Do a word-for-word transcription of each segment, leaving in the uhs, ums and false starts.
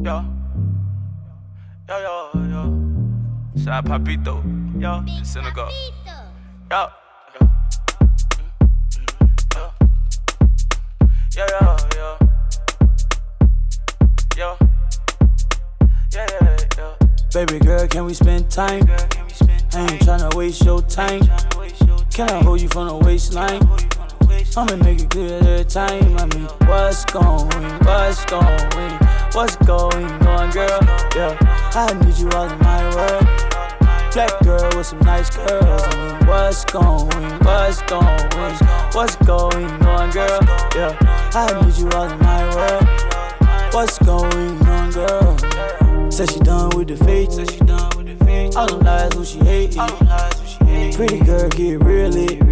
Yo, yo, yo, yo. Side Papito, yo, in Senegal. Yo, yo, yo, yo, yo, yo, yo, yeah, yeah, yeah. Baby girl, can we spend time? I ain't tryna waste your time. Can I hold you from the waistline? I'ma make it clear every time. I mean, what's going, what's going, what's going on, girl? Yeah, I need you all in my world. Black girl with some nice curls. I mean, what's going, what's going, what's going on, girl? Yeah, I need you all in my world. What's going on, girl? Said she done with the fake. Said she done with the fake. All them lies who she hate. All them lies who she hate. Pretty girl get real lit.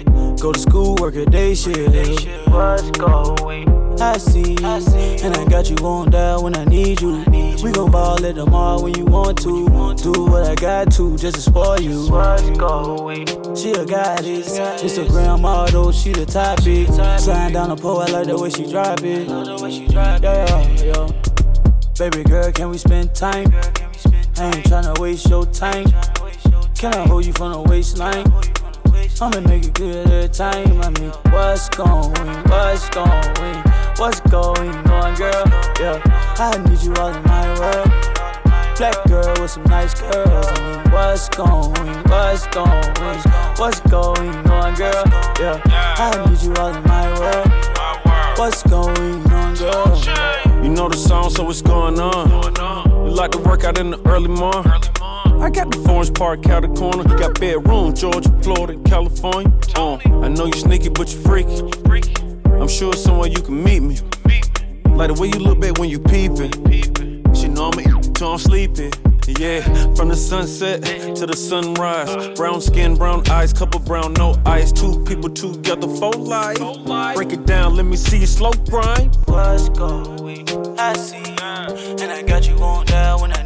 Go to school, work a day shift. What's going? I see, I see, and I got you on down when I need you. We gon' ball at the mall when you want to. Do what I got to just to spoil you. What's going? She a goddess, Instagram model, she the topic. Sliding down the pole, I like the way she drop it. Yeah, yeah, yeah. Baby girl, can we spend time? I ain't tryna waste your time. Can I hold you from the waistline? I'ma make it clear every time. I mean, what's going, what's going, what's going on, girl? Yeah, I need you all in my world. Black girl with some nice curls. I mean, what's going, what's going, what's going on, girl? Yeah, I need you all in my world. What's going on, girl? You know the song, so what's going on? You like to work out in the early morning? I got the Forest Park out the corner. Got bedroom, Georgia, Florida, and California. Uh, I know you sneaky, but you freaky. I'm sure somewhere you can meet me. Like the way you look back when you peeping. She know I'm eating till I'm sleeping. Yeah, from the sunset to the sunrise. Brown skin, brown eyes, couple brown, no ice. Two people together for life. Break it down, let me see you slow grind. What's going? I see, and I got you on down when I